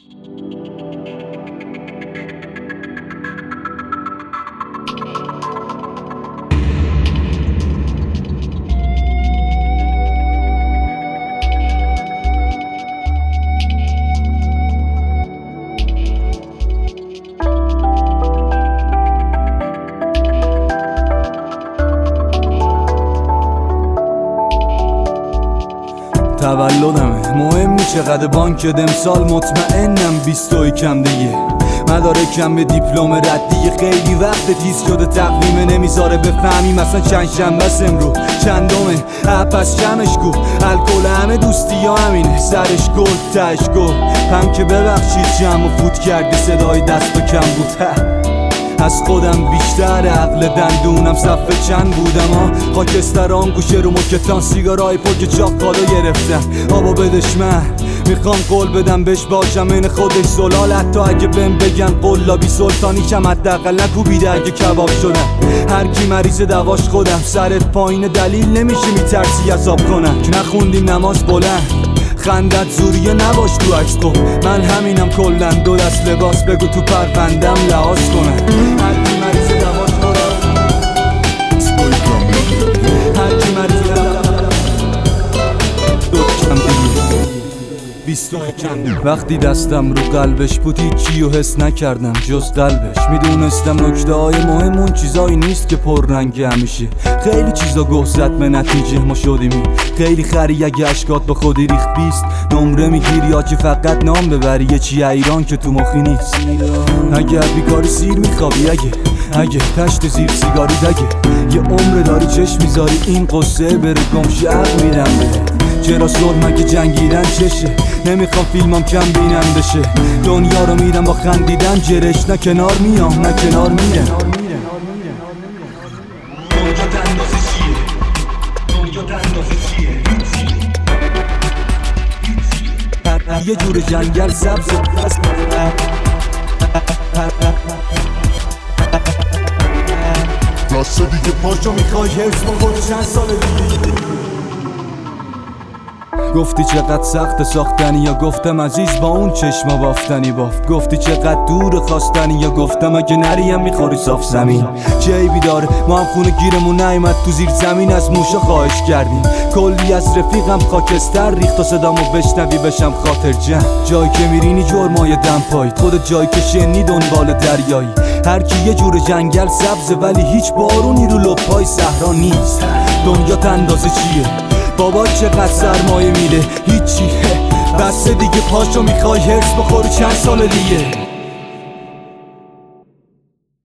تولدمه مهم نی چقدر بانک امسال، مطمئنم 20 کم دیگه مدارکم به دیپلم ردیه. خیلی وقت تیز شده تقویمه نمیذاره بفهمی مثلا چند شنبه است امرو چندمه. پس جمعش کو الکل همه دوستی ها همینه، سرش گل تش گل هم که ببخشید جمع و فوت کرده صدای دست و کم بود. از خودم بیشتر عقل دندونم صفحه چند بودم خاکستران گوشه رو مکتان سیگارای پاک چاق کالا گرفتم. آبا بدش من میخوام قول بدم بهش باشم این خودش زلال، حتی اگه بهم بگن قلابی سلطانی کم حداقل نکوبیده اگه کباب شدم. هر کی مریض دواش خودم، سرت پایین دلیل نمیشه میترسی عذاب کنم. که نخوندیم نماز بلند خندت زوریه نباش تو عکس تو، من همینم کلن دو دست لباس بگو تو پروندم لحاظ کنن. هر کی مریض دواش خودم، هر کی مریض دو کم دیگه 20 کم. وقتی دستم رو قلبش بود هیچیو حس نکردم جز قلبش. میدونستم نکته های مهم اون چیزایی نیست که پررنگ همیشه. خیلی چیزا گه زد به نتیجه ما شدیم خیلی خری اگه اشکات با خودی ریخت 20 نمره میگیری یا که فقط نام ببری یه چی ایران که تو مخی نیست. اگه بیکاری سیر میخوابی اگه تشت زیر سیگاری دگه یه عمر داری چشم میذاری این قصه بره گمشه عقل میرم به. چرا سرمه که جنگیدن چشه نمیخوام فیلمم کم بیننده شه. دنیا رو میرم با خندیدن جرش نه کنار میام نه کنار میرم. یه جور جنگل سبز راسته دیگه پاشو میخوای حفظ بخور چند سال دیگه. گفتی چقدر سخت ساختنی یا گفتم عزیز با اون چشما بافتنی بافت. گفتی چقدر دور خواستنی یا گفتم اگه نریم میخوری صاف زمین. جیبی داره ما هم خونه گیرمون نیومد تو زیر زمین از موشا خواهش کردیم. کلی از رفیقم خاکستر ریخت و صدامو بشنوی بشم خاطر جمع. جایی که میرینی جرمای دم پایید خودت جایی که شنی دنبال دریایی. هر کی یه جور جنگل سبزه ولی هیچ بارونی رو لپای صحرا نیست. دنیا اندازه چیه بابا چقدر سرمایه میده هیچی بسه دیگه پاشو میخوای هرس بخوری چند سال دیگه.